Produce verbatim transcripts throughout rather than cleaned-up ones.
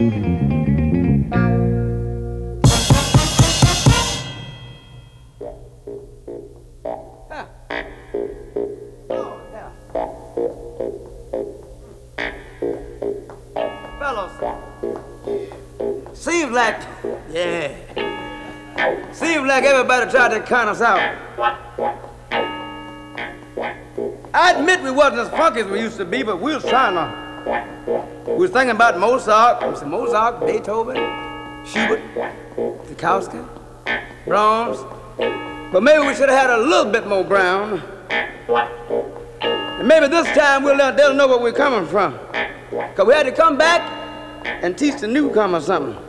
Seems like, yeah, seems like everybody tried to count us out. I admit we wasn't as funky as we used to be, but we was trying to. We was thinking about Mozart, Mozart, Beethoven, Schubert, Tchaikovsky, Brahms, but maybe we should have had a little bit more ground. And maybe this time we'll let they'll know where we're coming from. Because we had to come back and teach the newcomer something.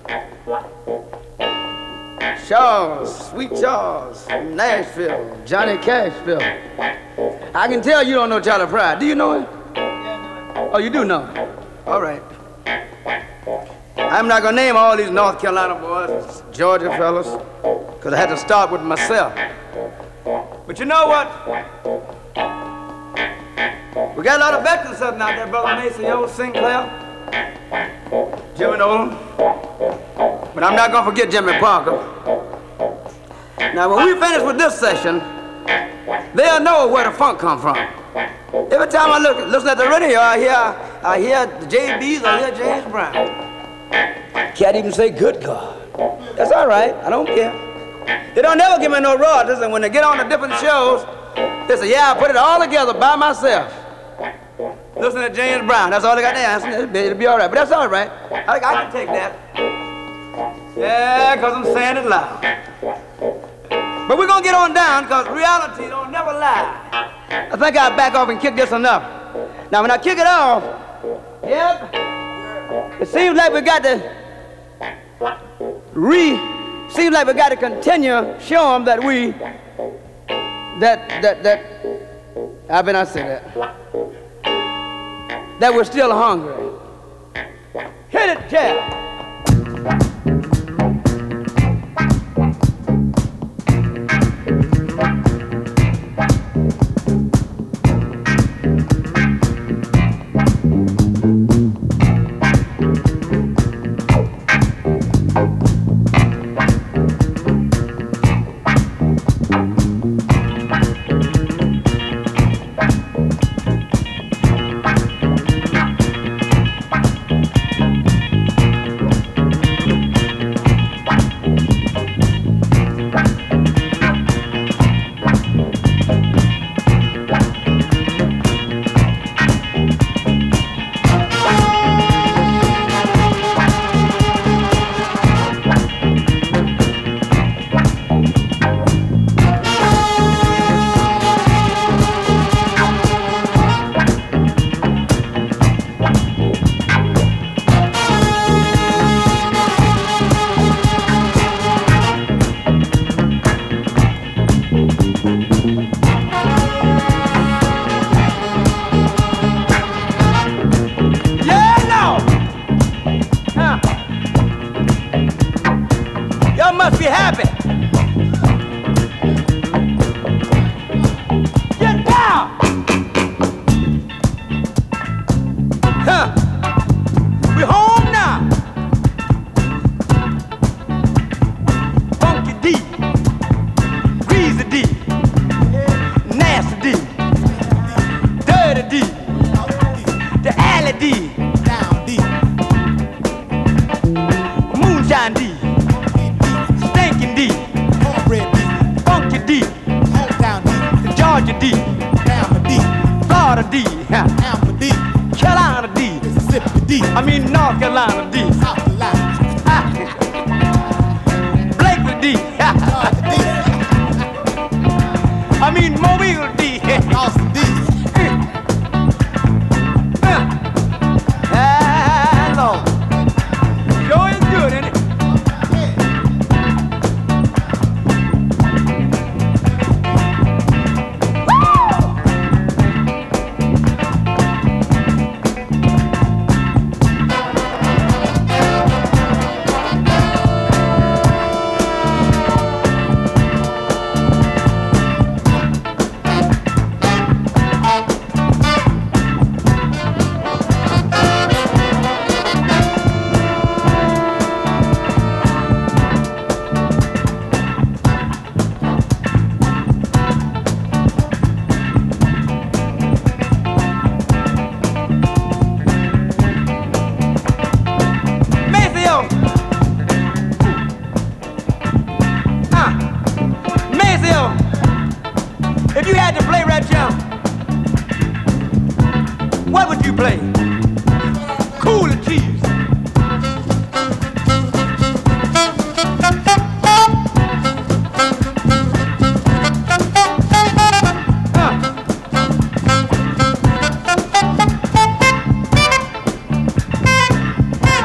Charles, Sweet Charles from Nashville, Johnny Cashville. I can tell you don't know Charlie Pride. Do you know him? Oh, you do know him? All right. I'm not going to name all these North Carolina boys, Georgia fellas, because I had to start with myself. But you know what? We got a lot of veterans up out there, Brother Mason, old Sinclair, Jimmy Nolan. But I'm not going to forget Jimmy Parker. Now, when we finish with this session, they'll know where the funk come from. Every time I look, listen at the radio, I hear, I hear the J B's, I hear James Brown. Can't even say good God. That's all right, I don't care. They don't never give me no royalties, and when they get on the different shows, they say, yeah, I put it all together by myself. Listen to James Brown, that's all they got to answer. It'll be, it'll be all right, but that's all right. I, I can take that. Yeah, because I'm saying it loud. But we're going to get on down, because reality don't never lie. I think I'll back off and kick this enough. Now, when I kick it off, yep, it seems like we got to re, seems like we got to continue, show them that we, that, that, that, how can I say that? That we're still hungry. Hit it, Jeff.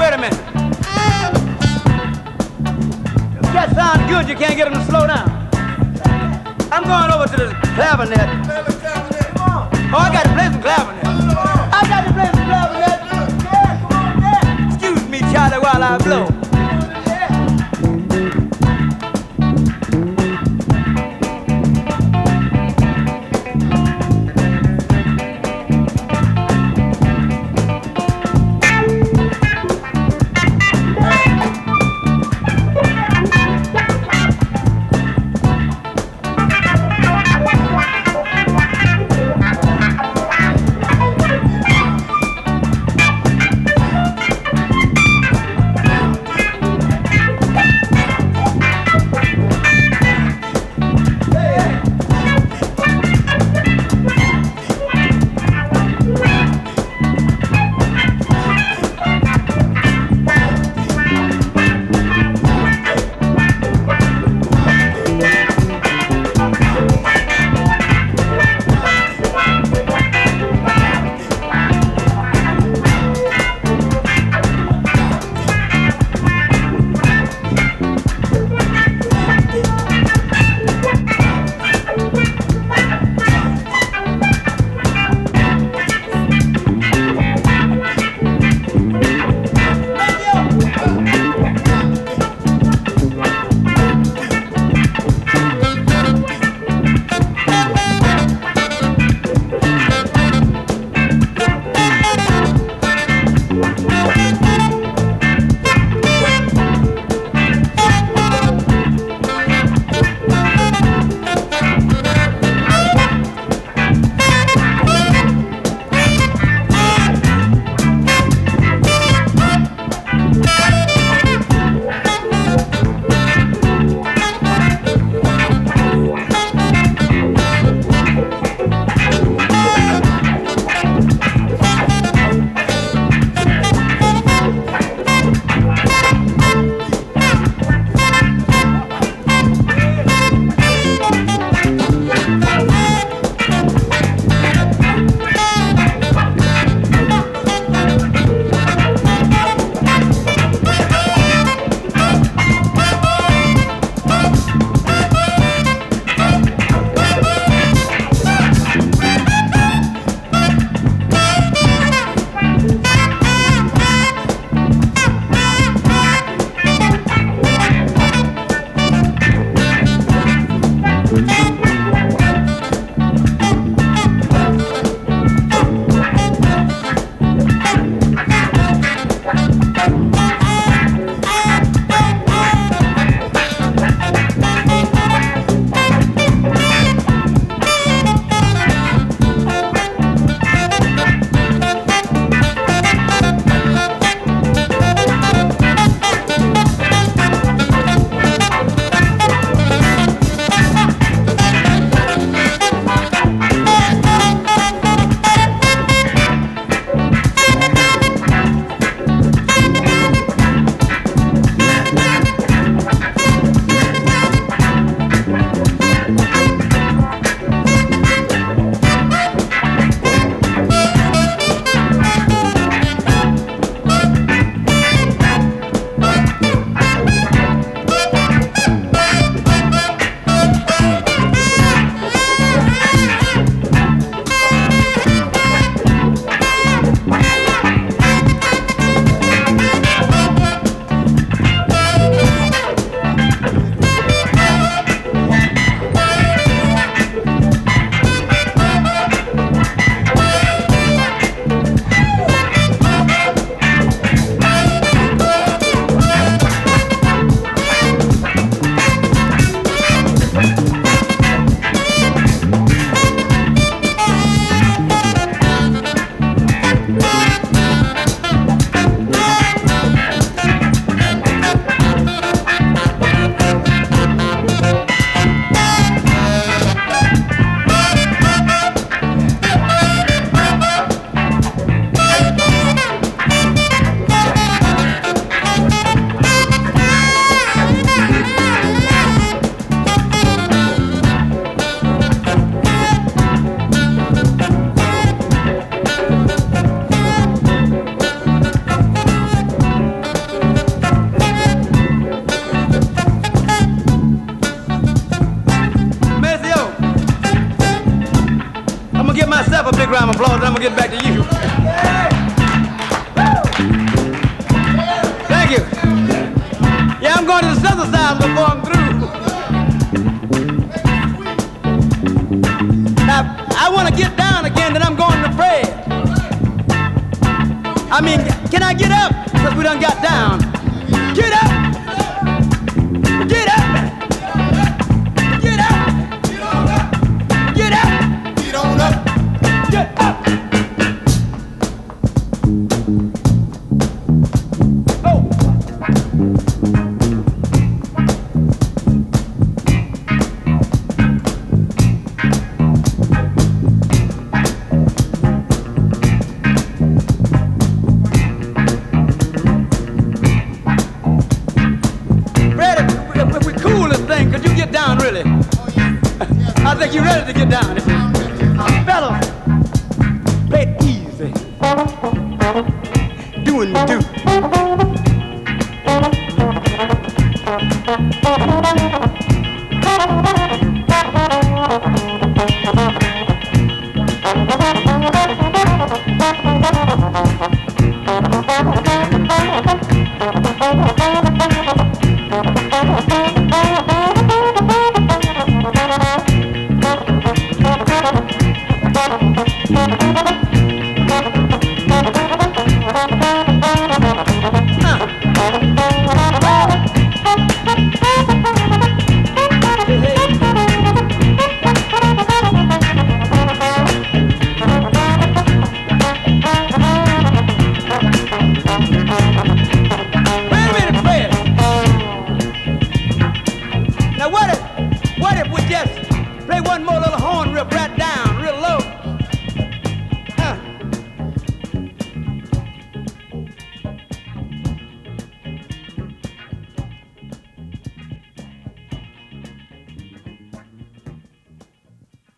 wait a minute. If that sounds good, you can't get them to slow down. I'm going over to the clavinet. Oh, I got to play some clavinet. I got to play some clavinet. Excuse me, Charlie, while I blow. gonna get back to you. Thank you. Yeah, I'm going to the southern side before I'm through. Now, I want to get down again, then I'm going to Fred. I mean, can I get up? Because we done got down. Get up! Get up! Get up! Get on up! Get up! Get on up! Get up! Oh! Could you get down, really? Oh, yes. I think you're ready to get down. Fellas, play it easy. Doing the do.